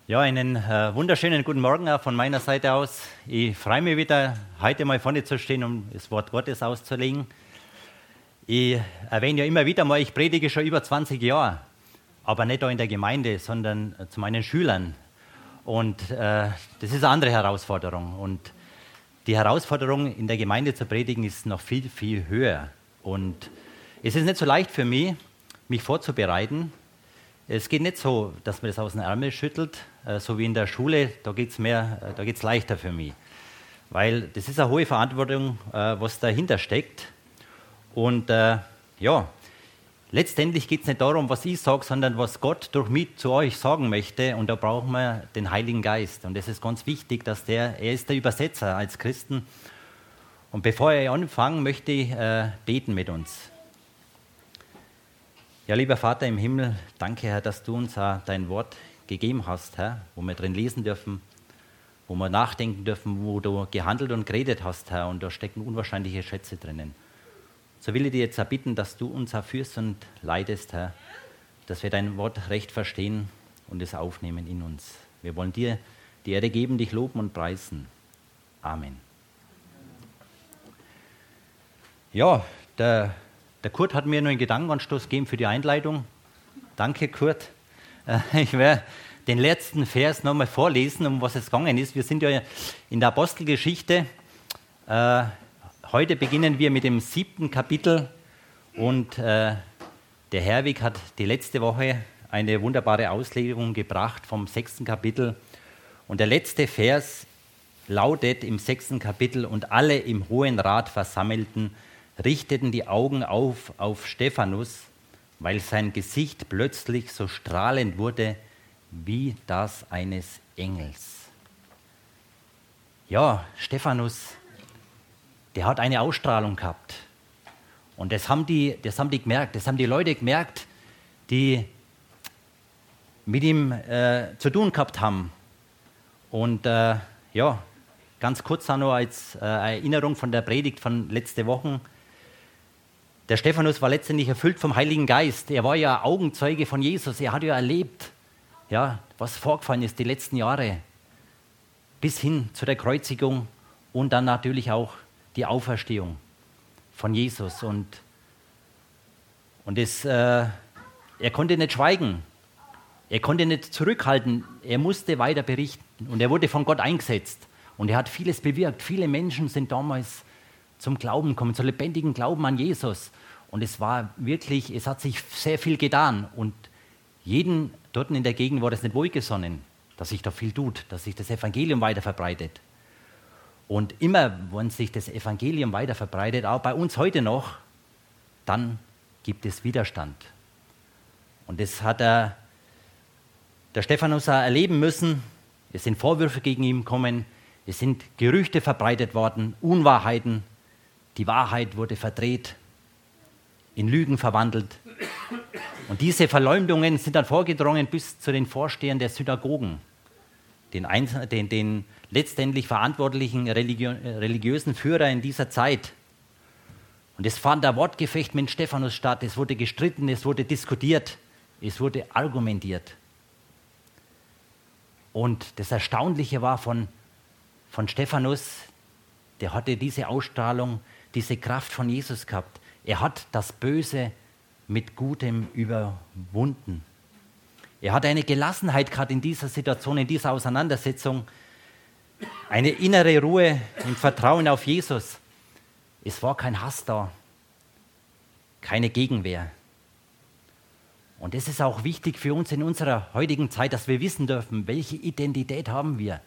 Ja, einen wunderschönen guten Morgen auch von meiner Seite aus. Ich freue mich wieder, heute mal vorne zu stehen, um das Wort Gottes auszulegen. Ich erwähne ja immer wieder mal, ich predige schon über 20 Jahre, aber nicht da in der Gemeinde, sondern zu meinen Schülern. Und das ist eine andere Herausforderung. Und die Herausforderung, in der Gemeinde zu predigen, ist noch viel, viel höher. Und es ist nicht so leicht für mich, mich vorzubereiten. Es geht nicht so, dass man das aus den Ärmel schüttelt, so wie in der Schule. Da geht's leichter für mich. Weil das ist eine hohe Verantwortung, was dahinter steckt. Und letztendlich geht es nicht darum, was ich sage, sondern was Gott durch mich zu euch sagen möchte. Und da brauchen wir den Heiligen Geist. Und das ist ganz wichtig, dass er ist der Übersetzer als Christen. Und bevor ich anfange, möchte ich beten mit uns. Ja, lieber Vater im Himmel, danke, Herr, dass du uns dein Wort gegeben hast, Herr, wo wir drin lesen dürfen, wo wir nachdenken dürfen, wo du gehandelt und geredet hast, Herr, und da stecken unwahrscheinliche Schätze drinnen. So will ich dir jetzt bitten, dass du uns führst und leitest, Herr, dass wir dein Wort recht verstehen und es aufnehmen in uns. Wir wollen dir die Ehre geben, dich loben und preisen. Amen. Ja, der Kurt hat mir nur einen Gedankenanstoß gegeben für die Einleitung. Danke, Kurt. Ich werde den letzten Vers nochmal vorlesen, um was es gegangen ist. Wir sind ja in der Apostelgeschichte. Heute beginnen wir mit dem 7. Kapitel und der Herwig hat die letzte Woche eine wunderbare Auslegung gebracht vom 6. Kapitel. Und der letzte Vers lautet im 6. Kapitel: Und alle im Hohen Rat Versammelten richteten die Augen auf Stephanus, weil sein Gesicht plötzlich so strahlend wurde wie das eines Engels. Ja, Stephanus, der hat eine Ausstrahlung gehabt. Und das haben die gemerkt, das haben die Leute gemerkt, die mit ihm zu tun gehabt haben. Und ganz kurz auch noch als Erinnerung von der Predigt von letzte Woche. Der Stephanus war letztendlich erfüllt vom Heiligen Geist. Er war ja Augenzeuge von Jesus. Er hat ja erlebt, ja, was vorgefallen ist die letzten Jahre, bis hin zu der Kreuzigung und dann natürlich auch die Auferstehung von Jesus. Und er konnte nicht schweigen. Er konnte nicht zurückhalten. Er musste weiter berichten. Und er wurde von Gott eingesetzt. Und er hat vieles bewirkt. Viele Menschen sind damals zum Glauben kommen, zum lebendigen Glauben an Jesus. Und es hat sich sehr viel getan. Und jeden dort in der Gegend war das nicht wohlgesonnen, dass sich da viel tut, dass sich das Evangelium weiter verbreitet. Und immer, wenn sich das Evangelium weiter verbreitet, auch bei uns heute noch, dann gibt es Widerstand. Und das hat der Stephanus auch erleben müssen. Es sind Vorwürfe gegen ihn gekommen, es sind Gerüchte verbreitet worden, Unwahrheiten. Die Wahrheit wurde verdreht, in Lügen verwandelt. Und diese Verleumdungen sind dann vorgedrungen bis zu den Vorstehern der Synagogen, den letztendlich verantwortlichen religiösen Führer in dieser Zeit. Und es fand ein Wortgefecht mit Stephanus statt. Es wurde gestritten, es wurde diskutiert, es wurde argumentiert. Und das Erstaunliche war von Stephanus, der hatte diese Ausstrahlung, diese Kraft von Jesus gehabt. Er hat das Böse mit Gutem überwunden. Er hat eine Gelassenheit gehabt in dieser Situation, in dieser Auseinandersetzung, eine innere Ruhe im Vertrauen auf Jesus. Es war kein Hass da, keine Gegenwehr. Und es ist auch wichtig für uns in unserer heutigen Zeit, dass wir wissen dürfen, welche Identität haben wir.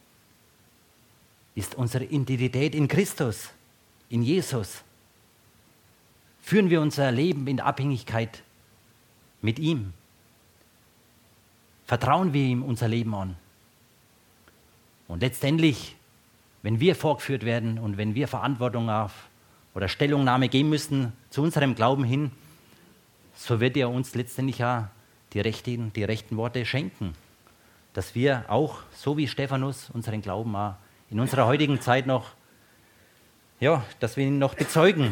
Ist unsere Identität in Christus, in Jesus? Führen wir unser Leben in Abhängigkeit mit ihm? Vertrauen wir ihm unser Leben an? Und letztendlich, wenn wir vorgeführt werden und wenn wir Verantwortung oder Stellungnahme geben müssen zu unserem Glauben hin, so wird er uns letztendlich auch die rechten Worte schenken. Dass wir auch, so wie Stephanus, unseren Glauben auch in unserer heutigen Zeit noch, dass wir ihn noch bezeugen.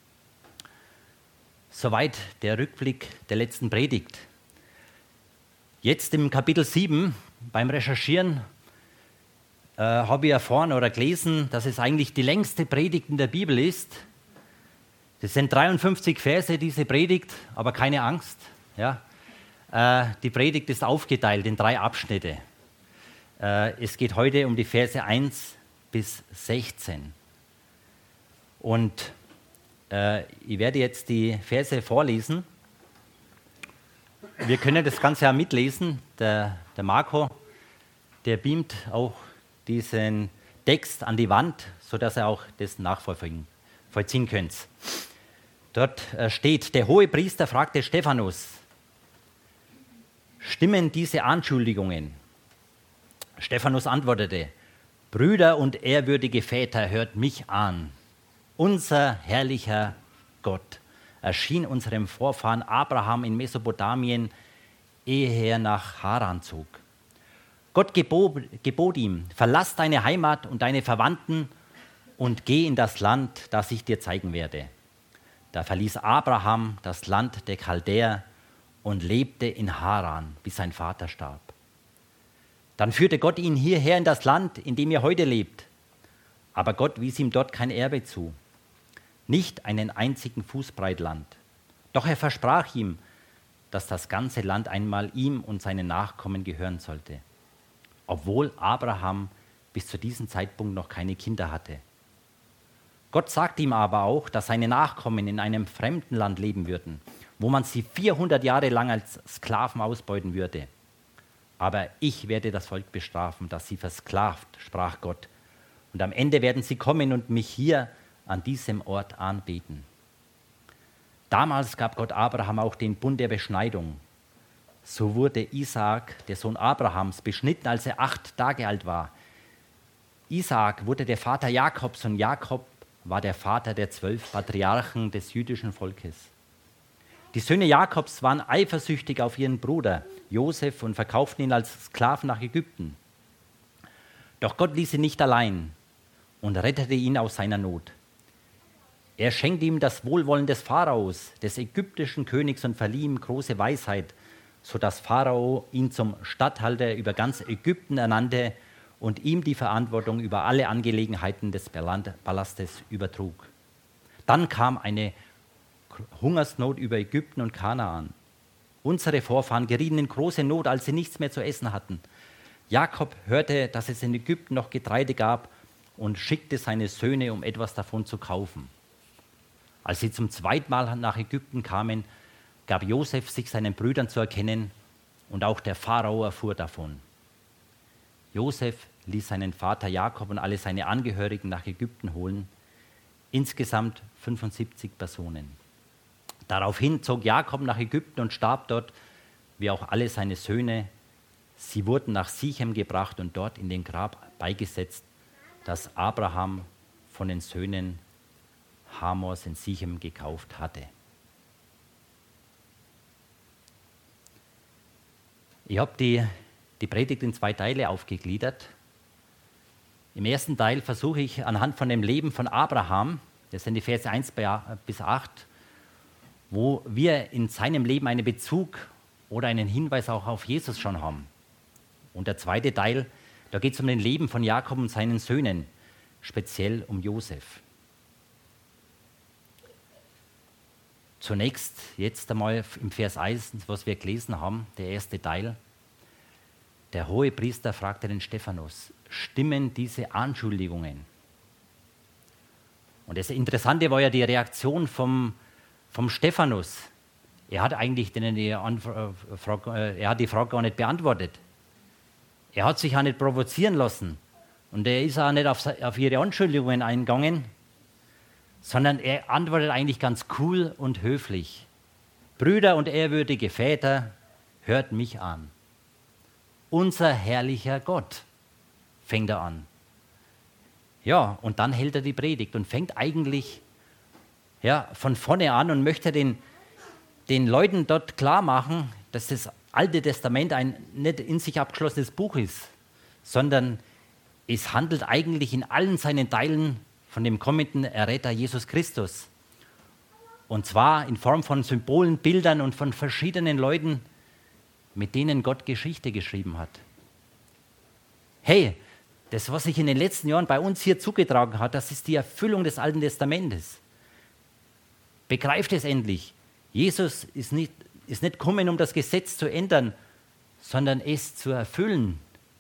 Soweit der Rückblick der letzten Predigt. Jetzt im Kapitel 7 beim Recherchieren habe ich erfahren oder gelesen, dass es eigentlich die längste Predigt in der Bibel ist. Das sind 53 Verse, diese Predigt, aber keine Angst. Ja? Die Predigt ist aufgeteilt in 3 Abschnitte. Es geht heute um die Verse 1 bis 16. Und ich werde jetzt die Verse vorlesen. Wir können das Ganze ja mitlesen. Der Marco, der beamt auch diesen Text an die Wand, sodass ihr auch das nachvollziehen könnt. Dort steht, der Hohepriester fragte Stephanus, stimmen diese Anschuldigungen? Stephanus antwortete, Brüder und ehrwürdige Väter, hört mich an. Unser herrlicher Gott erschien unserem Vorfahren Abraham in Mesopotamien, ehe er nach Haran zog. Gott gebot ihm, verlass deine Heimat und deine Verwandten und geh in das Land, das ich dir zeigen werde. Da verließ Abraham das Land der Chaldäer und lebte in Haran, bis sein Vater starb. Dann führte Gott ihn hierher in das Land, in dem er heute lebt. Aber Gott wies ihm dort kein Erbe zu, nicht einen einzigen Fußbreit Land. Doch er versprach ihm, dass das ganze Land einmal ihm und seinen Nachkommen gehören sollte, obwohl Abraham bis zu diesem Zeitpunkt noch keine Kinder hatte. Gott sagte ihm aber auch, dass seine Nachkommen in einem fremden Land leben würden, wo man sie 400 Jahre lang als Sklaven ausbeuten würde. Aber ich werde das Volk bestrafen, das sie versklavt, sprach Gott. Und am Ende werden sie kommen und mich hier an diesem Ort anbeten. Damals gab Gott Abraham auch den Bund der Beschneidung. So wurde Isaak, der Sohn Abrahams, beschnitten, als er 8 Tage alt war. Isaak wurde der Vater Jakobs und Jakob war der Vater der 12 Patriarchen des jüdischen Volkes. Die Söhne Jakobs waren eifersüchtig auf ihren Bruder Josef und verkauften ihn als Sklaven nach Ägypten. Doch Gott ließ ihn nicht allein und rettete ihn aus seiner Not. Er schenkte ihm das Wohlwollen des Pharaos, des ägyptischen Königs, und verlieh ihm große Weisheit, sodass Pharao ihn zum Statthalter über ganz Ägypten ernannte und ihm die Verantwortung über alle Angelegenheiten des Palastes übertrug. Dann kam eine Hungersnot über Ägypten und Kanaan. Unsere Vorfahren gerieten in große Not, als sie nichts mehr zu essen hatten. Jakob hörte, dass es in Ägypten noch Getreide gab und schickte seine Söhne, um etwas davon zu kaufen. Als sie zum zweiten Mal nach Ägypten kamen, gab Josef sich seinen Brüdern zu erkennen und auch der Pharao erfuhr davon. Josef ließ seinen Vater Jakob und alle seine Angehörigen nach Ägypten holen, insgesamt 75 Personen. Daraufhin zog Jakob nach Ägypten und starb dort, wie auch alle seine Söhne. Sie wurden nach Sichem gebracht und dort in den Grab beigesetzt, das Abraham von den Söhnen Hamors in Sichem gekauft hatte. Ich habe die Predigt in 2 Teile aufgegliedert. Im ersten Teil versuche ich anhand von dem Leben von Abraham, das sind die Verse 1 bis 8, wo wir in seinem Leben einen Bezug oder einen Hinweis auch auf Jesus schon haben. Und der zweite Teil, da geht es um das Leben von Jakob und seinen Söhnen, speziell um Josef. Zunächst jetzt einmal im Vers 1, was wir gelesen haben, der erste Teil. Der Hohepriester fragte den Stephanus, stimmen diese Anschuldigungen? Und das Interessante war ja die Reaktion vom Stephanus. Er hat eigentlich die Frage gar nicht beantwortet. Er hat sich auch nicht provozieren lassen. Und er ist auch nicht auf ihre Anschuldigungen eingegangen, sondern er antwortet eigentlich ganz cool und höflich. Brüder und ehrwürdige Väter, hört mich an. Unser herrlicher Gott, fängt er an. Ja, und dann hält er die Predigt und fängt eigentlich von vorne an und möchte den Leuten dort klar machen, dass das Alte Testament ein nicht in sich abgeschlossenes Buch ist, sondern es handelt eigentlich in allen seinen Teilen von dem kommenden Erretter Jesus Christus. Und zwar in Form von Symbolen, Bildern und von verschiedenen Leuten, mit denen Gott Geschichte geschrieben hat. Hey, das, was sich in den letzten Jahren bei uns hier zugetragen hat, das ist die Erfüllung des Alten Testamentes. Begreift es endlich. Jesus ist nicht gekommen, um das Gesetz zu ändern, sondern es zu erfüllen.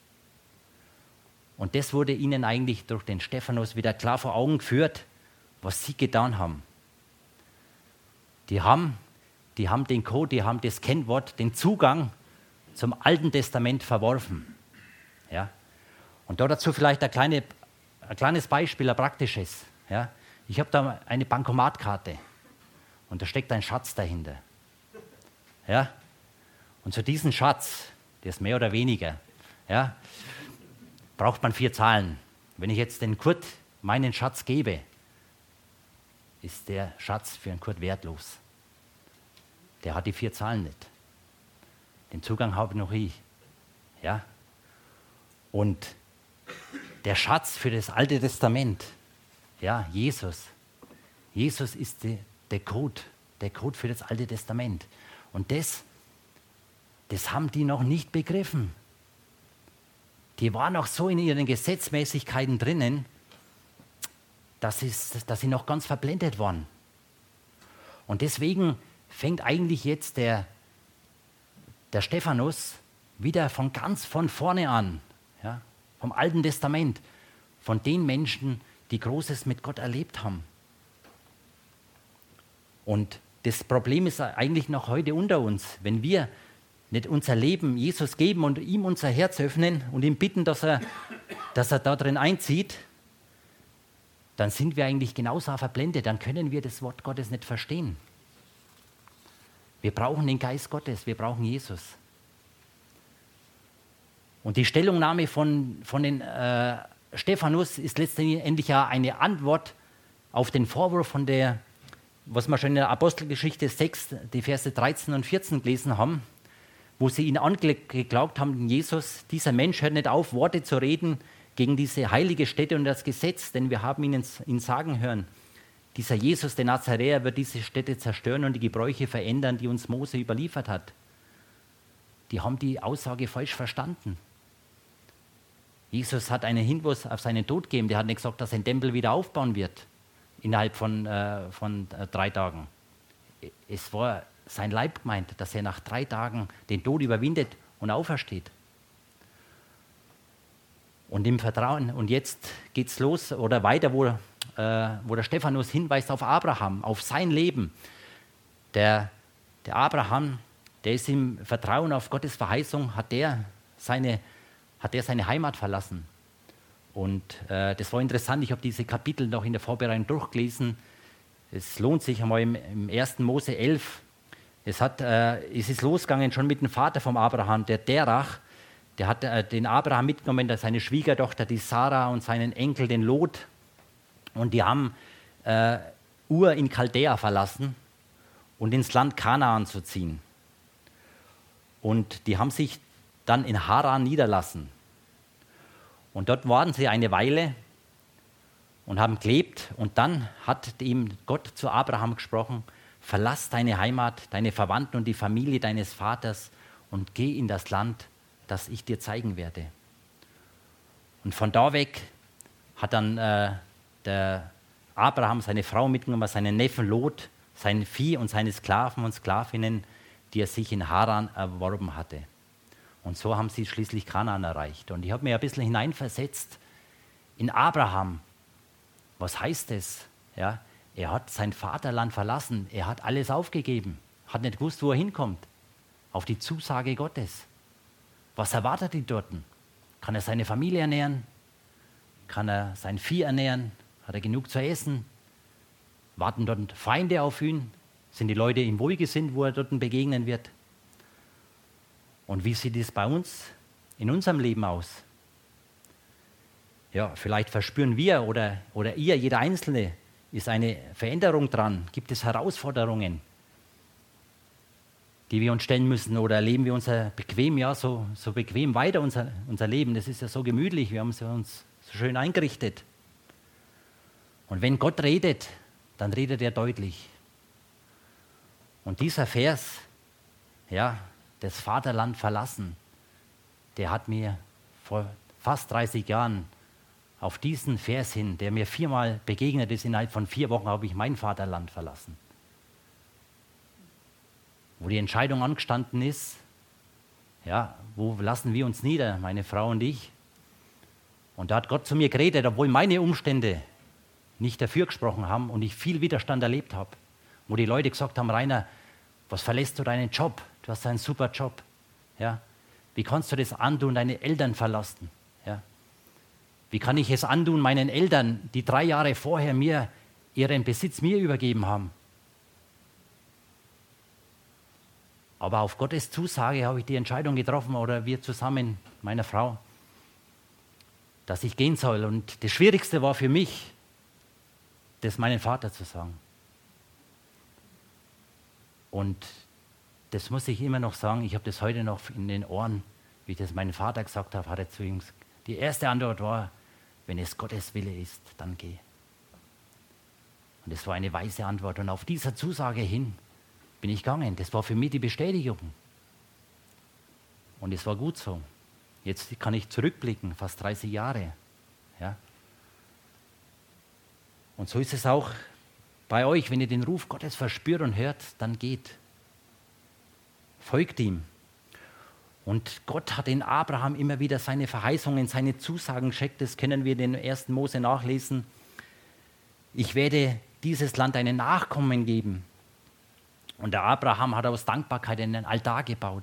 Und das wurde ihnen eigentlich durch den Stephanus wieder klar vor Augen geführt, was sie getan haben. Die haben den Code, die haben das Kennwort, den Zugang zum Alten Testament verworfen. Ja? Und dazu vielleicht ein kleines Beispiel, ein praktisches. Ja? Ich habe da eine Bankomatkarte und da steckt ein Schatz dahinter. Ja? Und zu diesem Schatz, der ist mehr oder weniger, ja, braucht man 4 Zahlen. Wenn ich jetzt den Kurt meinen Schatz gebe, ist der Schatz für den Kurt wertlos. Der hat die 4 Zahlen nicht. Den Zugang habe noch ich. Ja? Und der Schatz für das Alte Testament, ja, Jesus ist der Code für das Alte Testament. Und das haben die noch nicht begriffen. Die waren noch so in ihren Gesetzmäßigkeiten drinnen, dass sie noch ganz verblendet waren. Und deswegen fängt eigentlich jetzt der Stephanus wieder von vorne an, ja, vom Alten Testament, von den Menschen, die Großes mit Gott erlebt haben. Und das Problem ist eigentlich noch heute unter uns, wenn wir nicht unser Leben Jesus geben und ihm unser Herz öffnen und ihm bitten, dass er da drin einzieht, dann sind wir eigentlich genauso verblendet, dann können wir das Wort Gottes nicht verstehen. Wir brauchen den Geist Gottes, wir brauchen Jesus. Und die Stellungnahme von den Stephanus ist letztendlich ja eine Antwort auf den Vorwurf von was wir schon in der Apostelgeschichte 6, die Verse 13 und 14 gelesen haben, wo sie ihn angeklagt haben, Jesus, dieser Mensch hört nicht auf, Worte zu reden gegen diese heilige Stätte und das Gesetz, denn wir haben ihn sagen hören, dieser Jesus, der Nazaräer, wird diese Stätte zerstören und die Gebräuche verändern, die uns Mose überliefert hat. Die haben die Aussage falsch verstanden. Jesus hat einen Hinweis auf seinen Tod gegeben. Der hat nicht gesagt, dass er den Tempel wieder aufbauen wird innerhalb von 3 Tagen. Es war sein Leib gemeint, dass er nach 3 Tagen den Tod überwindet und aufersteht. Und im Vertrauen, und jetzt geht es los oder weiter, wo der Stephanus hinweist auf Abraham, auf sein Leben. Der Abraham, der ist im Vertrauen auf Gottes Verheißung, hat er seine Heimat verlassen. Und das war interessant, ich habe diese Kapitel noch in der Vorbereitung durchgelesen. Es lohnt sich einmal im 1. Mose 11. Es ist losgegangen schon mit dem Vater vom Abraham, der Terach. Der hat den Abraham mitgenommen, seine Schwiegertochter, die Sarah und seinen Enkel, den Lot. Und die haben Ur in Chaldea verlassen und ins Land Kanaan zu ziehen. Und die haben sich dann in Haran niederlassen. Und dort waren sie eine Weile und haben gelebt. Und dann hat ihm Gott zu Abraham gesprochen, verlass deine Heimat, deine Verwandten und die Familie deines Vaters und geh in das Land, das ich dir zeigen werde. Und von da weg hat dann der Abraham seine Frau mitgenommen, seinen Neffen Lot, sein Vieh und seine Sklaven und Sklavinnen, die er sich in Haran erworben hatte. Und so haben sie schließlich Kanaan erreicht. Und ich habe mir ein bisschen hineinversetzt in Abraham. Was heißt es? Ja, er hat sein Vaterland verlassen, er hat alles aufgegeben, hat nicht gewusst, wo er hinkommt. Auf die Zusage Gottes. Was erwartet ihn dort? Kann er seine Familie ernähren? Kann er sein Vieh ernähren? Hat er genug zu essen? Warten dort Feinde auf ihn? Sind die Leute ihm wohlgesinnt, wo er dort begegnen wird? Und wie sieht es bei uns in unserem Leben aus? Ja, vielleicht verspüren wir oder ihr, jeder Einzelne, ist eine Veränderung dran. Gibt es Herausforderungen, die wir uns stellen müssen? Oder erleben wir unser bequem, ja, so bequem weiter unser Leben? Das ist ja so gemütlich, wir haben es uns so schön eingerichtet. Und wenn Gott redet, dann redet er deutlich. Und dieser Vers, ja, das Vaterland verlassen, der hat mir vor fast 30 Jahren auf diesen Vers hin, der mir 4-mal begegnet ist, innerhalb von 4 Wochen habe ich mein Vaterland verlassen. Wo die Entscheidung angestanden ist, ja, wo lassen wir uns nieder, meine Frau und ich? Und da hat Gott zu mir geredet, obwohl meine Umstände nicht dafür gesprochen haben und ich viel Widerstand erlebt habe. Wo die Leute gesagt haben, Rainer, was verlässt du deinen Job? Du hast einen super Job. Ja? Wie kannst du das antun, deine Eltern verlassen? Ja? Wie kann ich es antun, meinen Eltern, die 3 Jahre vorher ihren Besitz mir übergeben haben? Aber auf Gottes Zusage habe ich die Entscheidung getroffen, oder wir zusammen, meine Frau, dass ich gehen soll. Und das Schwierigste war für mich, das meinem Vater zu sagen. Und das muss ich immer noch sagen, ich habe das heute noch in den Ohren, wie ich das meinem Vater gesagt habe, hat er zu ihm gesagt. Die erste Antwort war, wenn es Gottes Wille ist, dann geh. Und das war eine weise Antwort. Und auf dieser Zusage hin bin ich gegangen. Das war für mich die Bestätigung. Und es war gut so. Jetzt kann ich zurückblicken, fast 30 Jahre. Ja. Und so ist es auch bei euch, wenn ihr den Ruf Gottes verspürt und hört, dann geht. Folgt ihm. Und Gott hat in Abraham immer wieder seine Verheißungen, seine Zusagen geschickt. Das können wir in den 1. Mose nachlesen. Ich werde dieses Land einen Nachkommen geben. Und der Abraham hat aus Dankbarkeit einen Altar gebaut.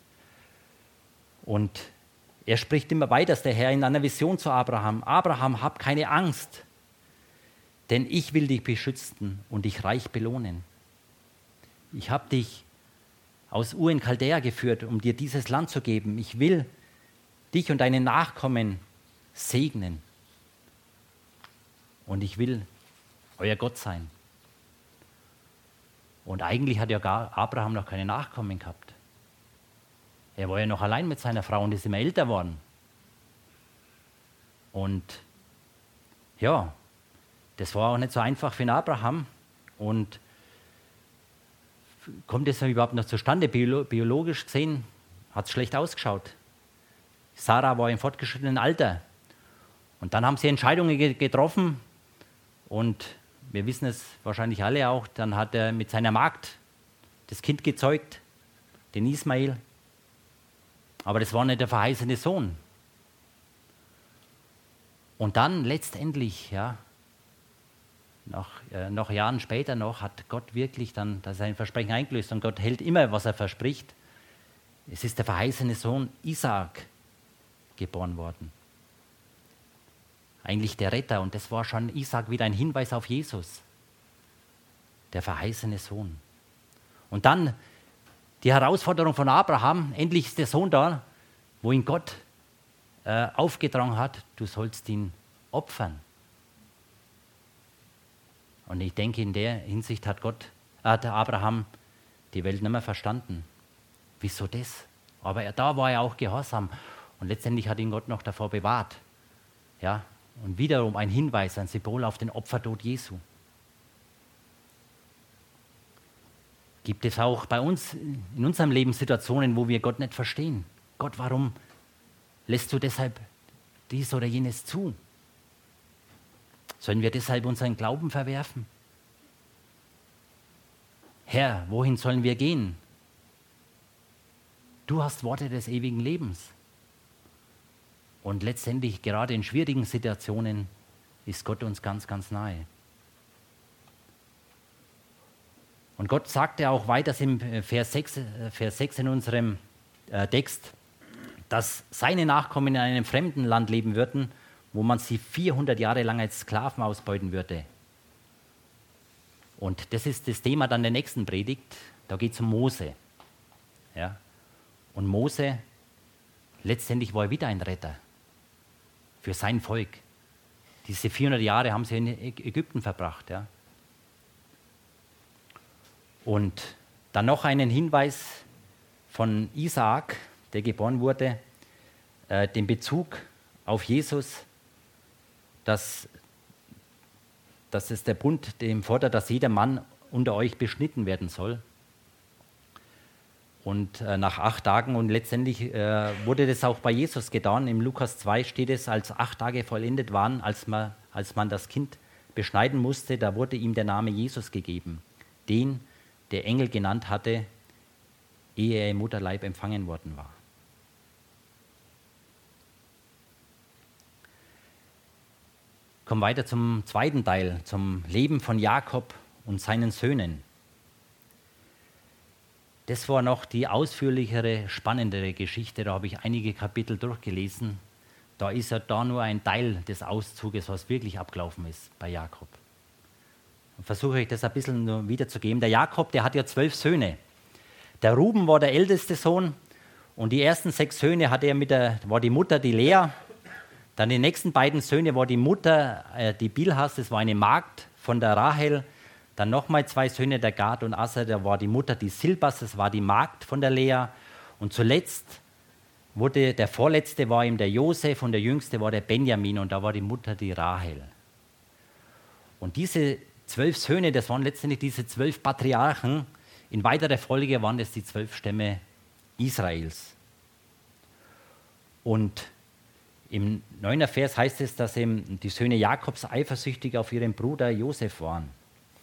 Und er spricht immer weiter, der Herr, in einer Vision zu Abraham. Abraham, hab keine Angst, denn ich will dich beschützen und dich reich belohnen. Ich habe dich aus Ur in Chaldea geführt, um dir dieses Land zu geben. Ich will dich und deine Nachkommen segnen. Und ich will euer Gott sein. Und eigentlich hat ja Abraham noch keine Nachkommen gehabt. Er war ja noch allein mit seiner Frau und ist immer älter geworden. Und ja, das war auch nicht so einfach für den Abraham. Und kommt es überhaupt noch zustande? Biologisch gesehen hat es schlecht ausgeschaut. Sarah war im fortgeschrittenen Alter. Und dann haben sie Entscheidungen getroffen. Und wir wissen es wahrscheinlich alle auch, dann hat er mit seiner Magd das Kind gezeugt, den Ismael. Aber das war nicht der verheißene Sohn. Und dann letztendlich, ja, noch Jahren später noch, hat Gott wirklich dann sein Versprechen eingelöst. Und Gott hält immer, was er verspricht. Es ist der verheißene Sohn Isaak geboren worden. Eigentlich der Retter. Und das war schon Isaak wieder ein Hinweis auf Jesus. Der verheißene Sohn. Und dann die Herausforderung von Abraham. Endlich ist der Sohn da, wo ihn Gott aufgetragen hat, du sollst ihn opfern. Und ich denke, in der Hinsicht hat Abraham die Welt nicht mehr verstanden. Wieso das? Aber da war er auch gehorsam. Und letztendlich hat ihn Gott noch davor bewahrt. Ja, und wiederum ein Hinweis, ein Symbol auf den Opfertod Jesu. Gibt es auch bei uns in unserem Leben Situationen, wo wir Gott nicht verstehen? Gott, warum lässt du deshalb dies oder jenes zu? Sollen wir deshalb unseren Glauben verwerfen? Herr, wohin sollen wir gehen? Du hast Worte des ewigen Lebens. Und letztendlich, gerade in schwierigen Situationen, ist Gott uns ganz, ganz nahe. Und Gott sagte auch weiter im Vers 6 in unserem Text, dass seine Nachkommen in einem fremden Land leben würden, wo man sie 400 Jahre lang als Sklaven ausbeuten würde. Und das ist das Thema dann der nächsten Predigt. Da geht es um Mose. Ja? Und Mose, letztendlich war er wieder ein Retter für sein Volk. Diese 400 Jahre haben sie in Ägypten verbracht. Ja? Und dann noch einen Hinweis von Isaak, der geboren wurde, den Bezug auf Jesus, dass es der Bund dem fordert, dass jeder Mann unter euch beschnitten werden soll. Und nach 8 Tagen und letztendlich wurde das auch bei Jesus getan. Im Lukas 2 steht es, als 8 Tage vollendet waren, als man das Kind beschneiden musste, da wurde ihm der Name Jesus gegeben, den der Engel genannt hatte, ehe er im Mutterleib empfangen worden war. Kommen weiter zum zweiten Teil, zum Leben von Jakob und seinen Söhnen. Das war noch die ausführlichere, spannendere Geschichte. Da habe ich einige Kapitel durchgelesen. Da ist ja da nur ein Teil des Auszuges, was wirklich abgelaufen ist bei Jakob. Und versuche ich das ein bisschen nur wiederzugeben. Der Jakob, der hat ja 12 Söhne. Der Ruben war der älteste Sohn und die ersten 6 Söhne hatte er war die Mutter, die Lea. Dann die nächsten beiden Söhne war die Mutter, die Bilhas, das war eine Magd von der Rahel. Dann nochmal 2 Söhne, der Gad und Aser, da war die Mutter, die Silbas, das war die Magd von der Lea. Und zuletzt der vorletzte war ihm der Josef und der jüngste war der Benjamin und da war die Mutter die Rahel. Und diese 12 Söhne, das waren letztendlich diese 12 Patriarchen. In weiterer Folge waren das die 12 Stämme Israels. Und im 9. Vers heißt es, dass eben die Söhne Jakobs eifersüchtig auf ihren Bruder Josef waren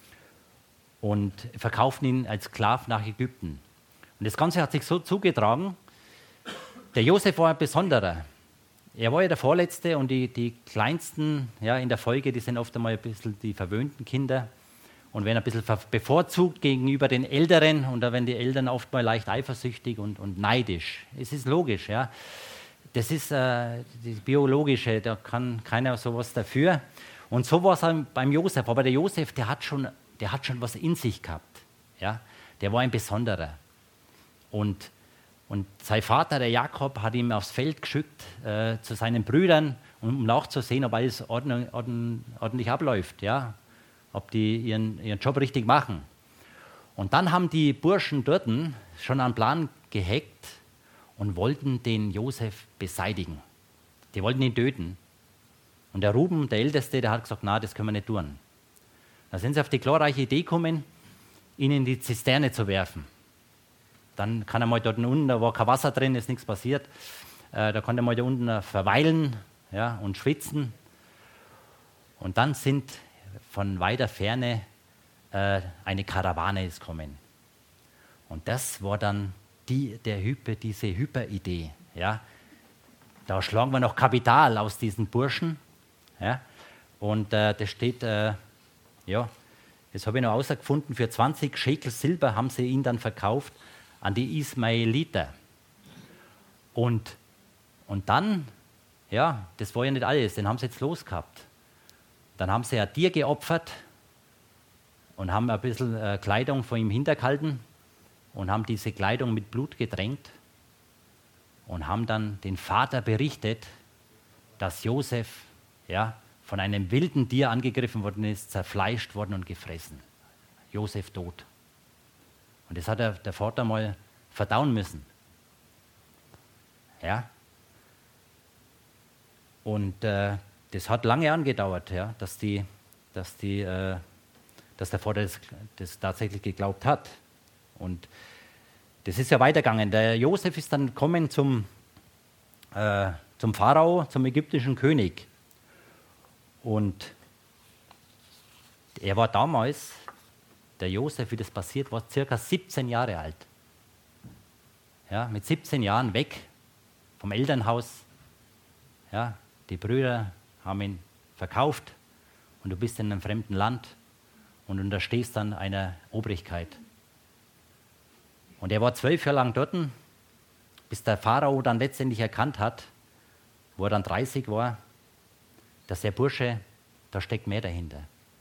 und verkauften ihn als Sklaven nach Ägypten. Und das Ganze hat sich so zugetragen, der Josef war ein Besonderer. Er war ja der Vorletzte und die Kleinsten in der Folge, die sind oft einmal ein bisschen die verwöhnten Kinder und werden ein bisschen bevorzugt gegenüber den Älteren und da werden die Eltern oft mal leicht eifersüchtig und neidisch. Es ist logisch, ja. Das ist das Biologische, da kann keiner sowas dafür. Und so war es beim Josef. Aber der Josef, der hat schon was in sich gehabt. Ja? Der war ein Besonderer. Und sein Vater, der Jakob, hat ihn aufs Feld geschickt zu seinen Brüdern, um nachzusehen, ob alles ordentlich abläuft. Ja? Ob die ihren Job richtig machen. Und dann haben die Burschen dort schon einen Plan geheckt, und wollten den Josef beseitigen. Die wollten ihn töten. Und der Ruben, der Älteste, der hat gesagt, na, das können wir nicht tun. Da sind sie auf die glorreiche Idee gekommen, ihn in die Zisterne zu werfen. Dann kann er mal dort unten, da war kein Wasser drin, ist nichts passiert, da konnte er mal da unten verweilen und schwitzen. Und dann sind von weiter Ferne eine Karawane gekommen. Und das war dann diese Hyperidee. Ja. Da schlagen wir noch Kapital aus diesen Burschen. Ja. Und das steht, das habe ich noch herausgefunden, für 20 Schekel Silber haben sie ihn dann verkauft an die Ismaeliter. Und dann, das war ja nicht alles, den haben sie jetzt losgehabt. Dann haben sie ein Tier geopfert und haben ein bisschen Kleidung von ihm hintergehalten und haben diese Kleidung mit Blut getränkt und haben dann den Vater berichtet, dass Josef von einem wilden Tier angegriffen worden ist, zerfleischt worden und gefressen. Josef tot. Und das hat der Vater mal verdauen müssen. Ja. Und das hat lange angedauert, dass der Vater das tatsächlich geglaubt hat. Und das ist ja weitergegangen. Der Josef ist dann gekommen zum Pharao, zum ägyptischen König. Und er war damals, der Josef, wie das passiert war, circa 17 Jahre alt. Ja, mit 17 Jahren weg vom Elternhaus. Ja, die Brüder haben ihn verkauft und du bist in einem fremden Land und unterstehst dann einer Obrigkeit. Und er war 12 Jahre lang dort, bis der Pharao dann letztendlich erkannt hat, wo er dann 30 war, dass der Bursche, da steckt mehr dahinter.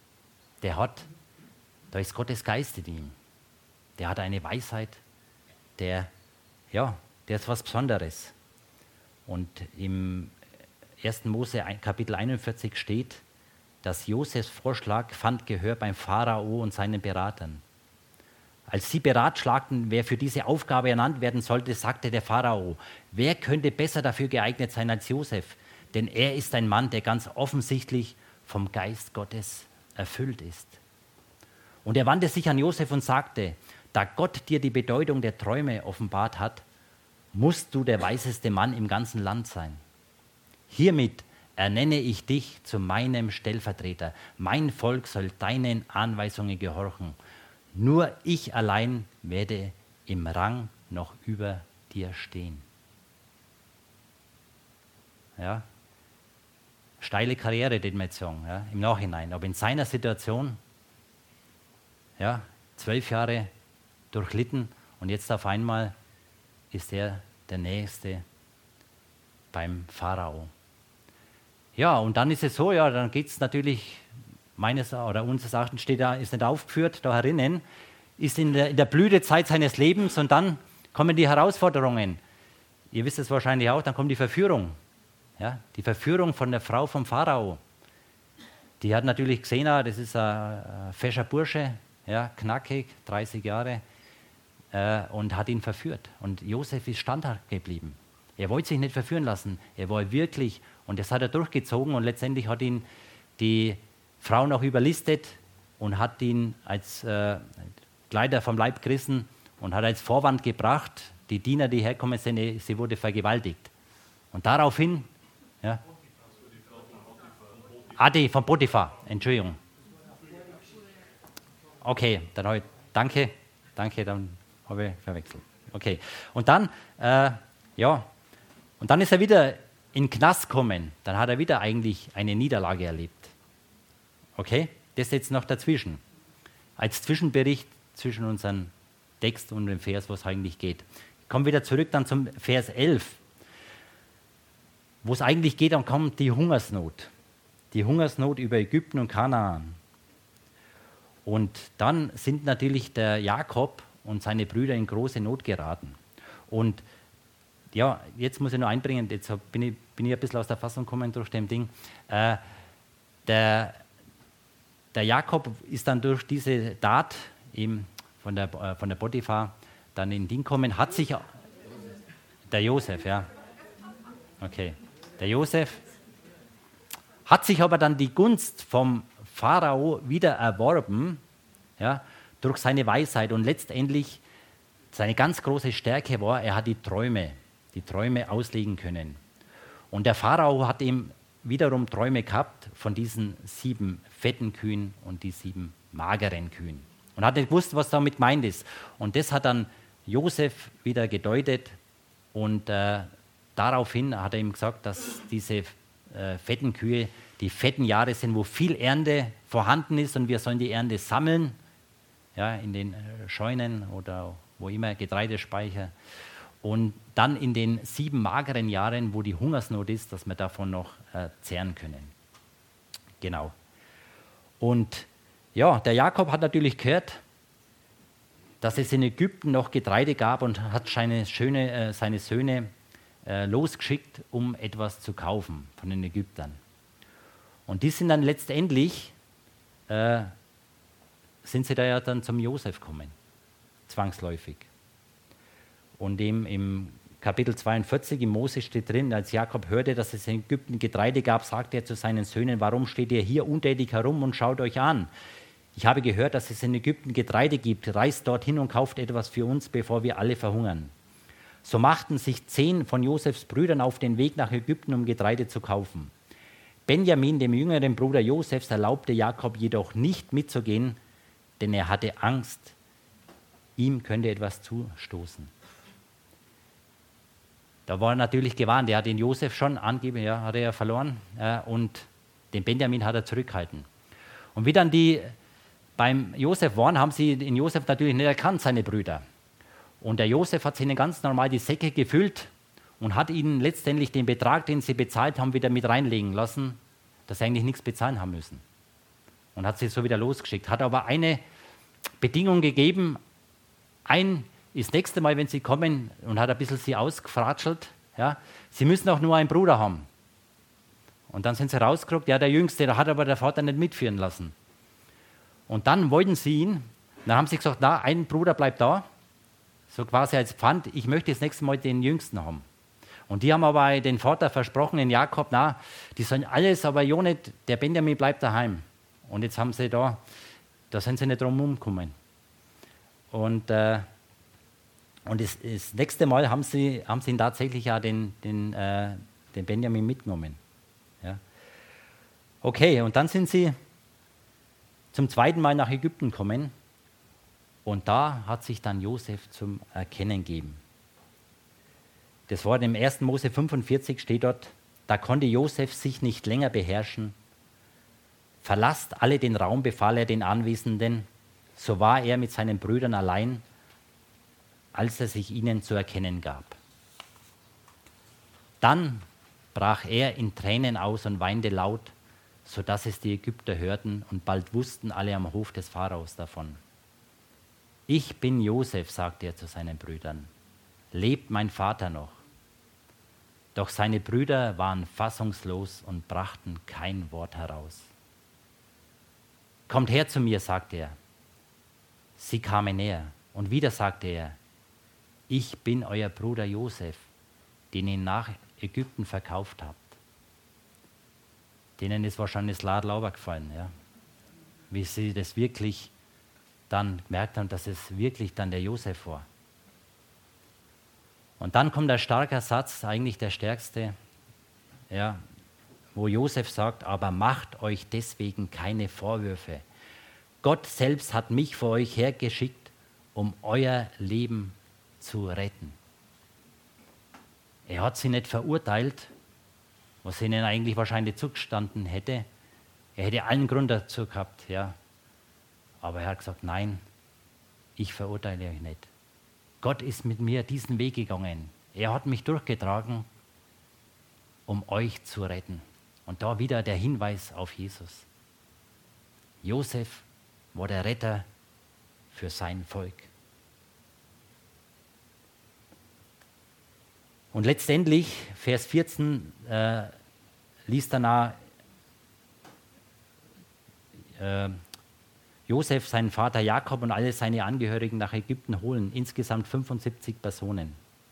Da ist Gottes Geist in ihm. Der hat eine Weisheit, der ist was Besonderes. Und im 1. Mose Kapitel 41 steht, dass Josefs Vorschlag fand Gehör beim Pharao und seinen Beratern. Als sie beratschlagten, wer für diese Aufgabe ernannt werden sollte, sagte der Pharao, wer könnte besser dafür geeignet sein als Josef? Denn er ist ein Mann, der ganz offensichtlich vom Geist Gottes erfüllt ist. Und er wandte sich an Josef und sagte, da Gott dir die Bedeutung der Träume offenbart hat, musst du der weiseste Mann im ganzen Land sein. Hiermit ernenne ich dich zu meinem Stellvertreter. Mein Volk soll deinen Anweisungen gehorchen. Nur ich allein werde im Rang noch über dir stehen. Ja? Steile Karriere, den wir jetzt sagen, ja? Im Nachhinein. Aber in seiner Situation, ja, 12 Jahre durchlitten und jetzt auf einmal ist er der Nächste beim Pharao. Ja, und dann ist es so, ja, dann geht es natürlich, unseres Erachtens steht da, ist nicht aufgeführt, da herinnen, ist in der Blütezeit seines Lebens und dann kommen die Herausforderungen. Ihr wisst es wahrscheinlich auch, dann kommt die Verführung. Ja, die Verführung von der Frau vom Pharao. Die hat natürlich gesehen, das ist ein fescher Bursche, ja, knackig, 30 Jahre, und hat ihn verführt. Und Josef ist standhaft geblieben. Er wollte sich nicht verführen lassen. Er war wirklich, und das hat er durchgezogen und letztendlich hat ihn die Frau noch überlistet und hat ihn als Kleider vom Leib gerissen und hat als Vorwand gebracht, die Diener, die herkommen sind, sie wurde vergewaltigt. Und daraufhin, ja, Adi von Potiphar, Entschuldigung. Okay, dann habe ich, danke, dann habe ich verwechselt. Okay, und dann, und dann ist er wieder in den Knast gekommen. Dann hat er wieder eigentlich eine Niederlage erlebt. Okay, das jetzt noch dazwischen. Als Zwischenbericht zwischen unserem Text und dem Vers, was eigentlich geht. Ich komme wieder zurück dann zum Vers 11, wo es eigentlich geht, dann kommt die Hungersnot. Die Hungersnot über Ägypten und Kanaan. Und dann sind natürlich der Jakob und seine Brüder in große Not geraten. Und ja, jetzt muss ich noch einbringen, jetzt bin ich ein bisschen aus der Fassung gekommen durch dem Ding. Der Jakob ist dann durch diese Tat eben von der Potiphar dann in Ding gekommen, hat sich, der Josef, ja, okay, der Josef hat sich aber dann die Gunst vom Pharao wieder erworben, ja, durch seine Weisheit und letztendlich seine ganz große Stärke war, er hat die Träume auslegen können. Und der Pharao hat ihm wiederum Träume gehabt von diesen 7 fetten Kühen und die 7 mageren Kühen. Und hat nicht gewusst, was damit gemeint ist. Und das hat dann Josef wieder gedeutet und daraufhin hat er ihm gesagt, dass diese fetten Kühe die fetten Jahre sind, wo viel Ernte vorhanden ist und wir sollen die Ernte sammeln, ja, in den Scheunen oder wo immer, Getreidespeicher. Und dann in den 7 mageren Jahren, wo die Hungersnot ist, dass wir davon noch zehren können. Genau. Und ja, der Jakob hat natürlich gehört, dass es in Ägypten noch Getreide gab und hat seine Söhne losgeschickt, um etwas zu kaufen von den Ägyptern. Und die sind dann letztendlich, sind sie da ja dann zum Josef gekommen, zwangsläufig. Und im Kapitel 42 im Mose steht drin, als Jakob hörte, dass es in Ägypten Getreide gab, sagte er zu seinen Söhnen, warum steht ihr hier untätig herum und schaut euch an? Ich habe gehört, dass es in Ägypten Getreide gibt, reist dorthin und kauft etwas für uns, bevor wir alle verhungern. So machten sich 10 von Josefs Brüdern auf den Weg nach Ägypten, um Getreide zu kaufen. Benjamin, dem jüngeren Bruder Josefs, erlaubte Jakob jedoch nicht mitzugehen, denn er hatte Angst, ihm könnte etwas zustoßen. Da war er natürlich gewarnt, er hat den Josef schon angegeben, ja, hat er ja verloren, und den Benjamin hat er zurückgehalten. Und wie dann die beim Josef waren, haben sie den Josef natürlich nicht erkannt, seine Brüder. Und der Josef hat ihnen ganz normal die Säcke gefüllt und hat ihnen letztendlich den Betrag, den sie bezahlt haben, wieder mit reinlegen lassen, dass sie eigentlich nichts bezahlen haben müssen. Und hat sie so wieder losgeschickt. Hat aber eine Bedingung gegeben, das nächste Mal, wenn sie kommen, und hat ein bisschen sie ausgefratschelt, ja, sie müssen auch nur einen Bruder haben. Und dann sind sie rausgerückt, ja, der Jüngste, da hat aber der Vater nicht mitführen lassen. Und dann wollten sie ihn, dann haben sie gesagt, na, ein Bruder bleibt da, so quasi als Pfand, ich möchte das nächste Mal den Jüngsten haben. Und die haben aber den Vater versprochen, den Jakob, na, die sollen alles, aber ja nicht, der Benjamin bleibt daheim. Und jetzt haben sie da sind sie nicht drum rumgekommen. Und das nächste Mal haben sie ihn tatsächlich ja den Benjamin mitgenommen. Ja. Okay, und dann sind sie zum zweiten Mal nach Ägypten gekommen. Und da hat sich dann Josef zum Erkennen gegeben. Das Wort im 1. Mose 45 steht dort: Da konnte Josef sich nicht länger beherrschen. Verlasst alle den Raum, befahl er den Anwesenden. So war er mit seinen Brüdern allein, als er sich ihnen zu erkennen gab. Dann brach er in Tränen aus und weinte laut, sodass es die Ägypter hörten, und bald wussten alle am Hof des Pharaos davon. Ich bin Josef, sagte er zu seinen Brüdern. Lebt mein Vater noch? Doch seine Brüder waren fassungslos und brachten kein Wort heraus. Kommt her zu mir, sagte er. Sie kamen näher, und wieder sagte er: Ich bin euer Bruder Josef, den ihr nach Ägypten verkauft habt. Denen ist wahrscheinlich das Ladlauber gefallen, ja? Wie sie das wirklich dann gemerkt haben, dass es wirklich dann der Josef war. Und dann kommt ein starker Satz, eigentlich der stärkste, ja, wo Josef sagt: Aber macht euch deswegen keine Vorwürfe. Gott selbst hat mich vor euch hergeschickt, um euer Leben zu retten. Er hat sie nicht verurteilt, was ihnen eigentlich wahrscheinlich zugestanden hätte. Er hätte allen Grund dazu gehabt, ja. Aber er hat gesagt: Nein, ich verurteile euch nicht. Gott ist mit mir diesen Weg gegangen. Er hat mich durchgetragen, um euch zu retten. Und da wieder der Hinweis auf Jesus. Josef war der Retter für sein Volk. Und letztendlich, Vers 14, liest danach Josef seinen Vater Jakob und alle seine Angehörigen nach Ägypten holen, insgesamt 75 Personen.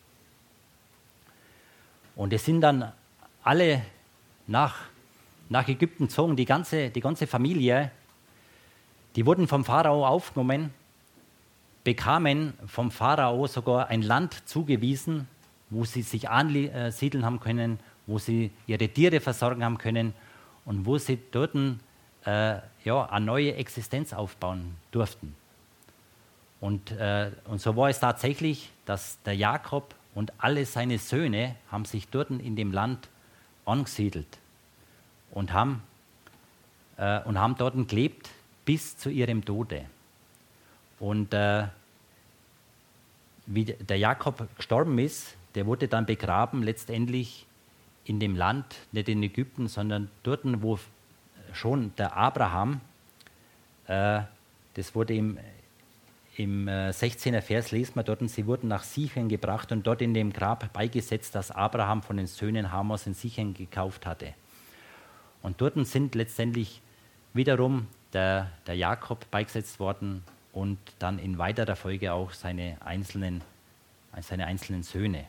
Und es sind dann alle nach Ägypten gezogen, die ganze Familie. Die wurden vom Pharao aufgenommen, bekamen vom Pharao sogar ein Land zugewiesen, wo sie sich ansiedeln haben können, wo sie ihre Tiere versorgen haben können und wo sie dort eine neue Existenz aufbauen durften. Und so war es tatsächlich, dass der Jakob und alle seine Söhne haben sich dort in dem Land angesiedelt und haben dort gelebt bis zu ihrem Tode. Und wie der Jakob gestorben ist, der wurde dann begraben letztendlich in dem Land, nicht in Ägypten, sondern dort, wo schon der Abraham, das wurde im 16. Vers, lesen wir dort, sie wurden nach Sichem gebracht und dort in dem Grab beigesetzt, das Abraham von den Söhnen Hamors in Sichem gekauft hatte. Und dort sind letztendlich wiederum der Jakob beigesetzt worden und dann in weiterer Folge auch seine einzelnen Söhne.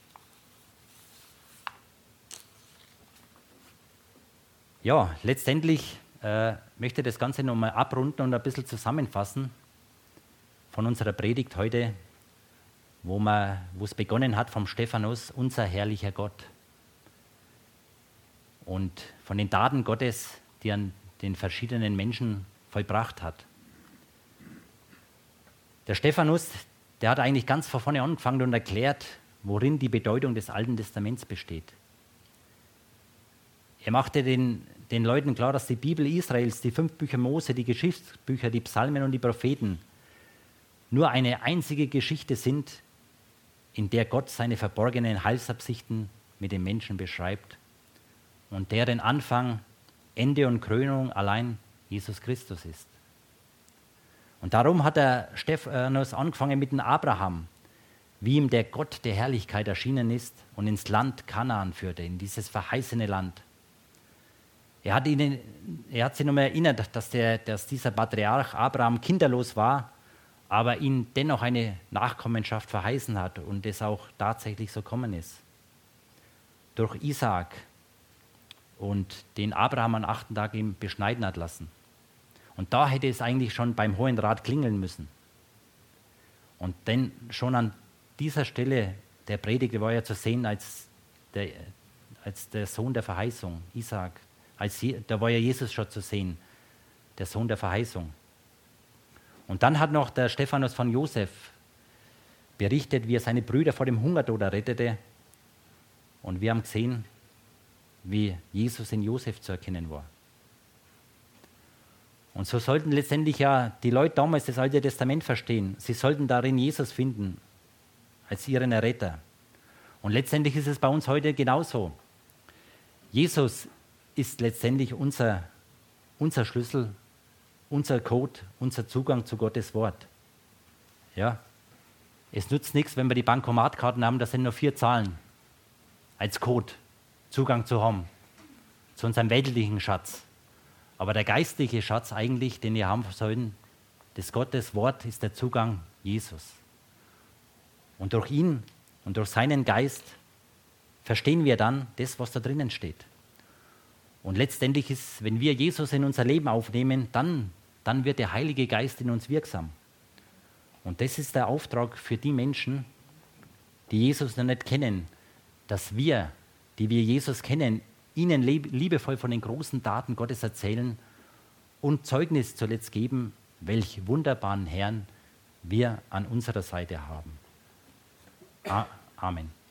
Ja, letztendlich möchte ich das Ganze nochmal abrunden und ein bisschen zusammenfassen von unserer Predigt heute, wo es begonnen hat vom Stephanus, unser herrlicher Gott. Und von den Taten Gottes, die er an den verschiedenen Menschen vollbracht hat. Der Stephanus, der hat eigentlich ganz von vorne angefangen und erklärt, worin die Bedeutung des Alten Testaments besteht. Er machte den Leuten klar, dass die Bibel Israels, die 5 Bücher Mose, die Geschichtsbücher, die Psalmen und die Propheten nur eine einzige Geschichte sind, in der Gott seine verborgenen Heilsabsichten mit den Menschen beschreibt und deren Anfang, Ende und Krönung allein Jesus Christus ist. Und darum hat der Stephanus angefangen mit dem Abraham, wie ihm der Gott der Herrlichkeit erschienen ist und ins Land Kanaan führte, in dieses verheißene Land. Er hat sie nochmal erinnert, dass dieser Patriarch Abraham kinderlos war, aber ihm dennoch eine Nachkommenschaft verheißen hat und es auch tatsächlich so kommen ist. Durch Isaak, und den Abraham am 8. Tag ihm beschneiden hat lassen. Und da hätte es eigentlich schon beim Hohen Rat klingeln müssen. Und denn schon an dieser Stelle der Predigt war ja zu sehen als der Sohn der Verheißung, Isaak. Da war ja Jesus schon zu sehen, der Sohn der Verheißung. Und dann hat noch der Stephanus von Josef berichtet, wie er seine Brüder vor dem Hungertod rettete. Und wir haben gesehen, wie Jesus in Josef zu erkennen war. Und so sollten letztendlich ja die Leute damals das Alte Testament verstehen. Sie sollten darin Jesus finden, als ihren Erretter. Und letztendlich ist es bei uns heute genauso. Jesus ist letztendlich unser Schlüssel, unser Code, unser Zugang zu Gottes Wort. Ja? Es nützt nichts, wenn wir die Bankomatkarten haben, da sind nur 4 Zahlen als Code, Zugang zu haben, zu unserem weltlichen Schatz. Aber der geistliche Schatz eigentlich, den wir haben sollen, das Gottes Wort, ist der Zugang Jesus. Und durch ihn und durch seinen Geist verstehen wir dann das, was da drinnen steht. Und letztendlich ist, wenn wir Jesus in unser Leben aufnehmen, dann wird der Heilige Geist in uns wirksam. Und das ist der Auftrag für die Menschen, die Jesus noch nicht kennen, dass wir, die wir Jesus kennen, ihnen liebevoll von den großen Taten Gottes erzählen und Zeugnis zuletzt geben, welch wunderbaren Herrn wir an unserer Seite haben. Amen.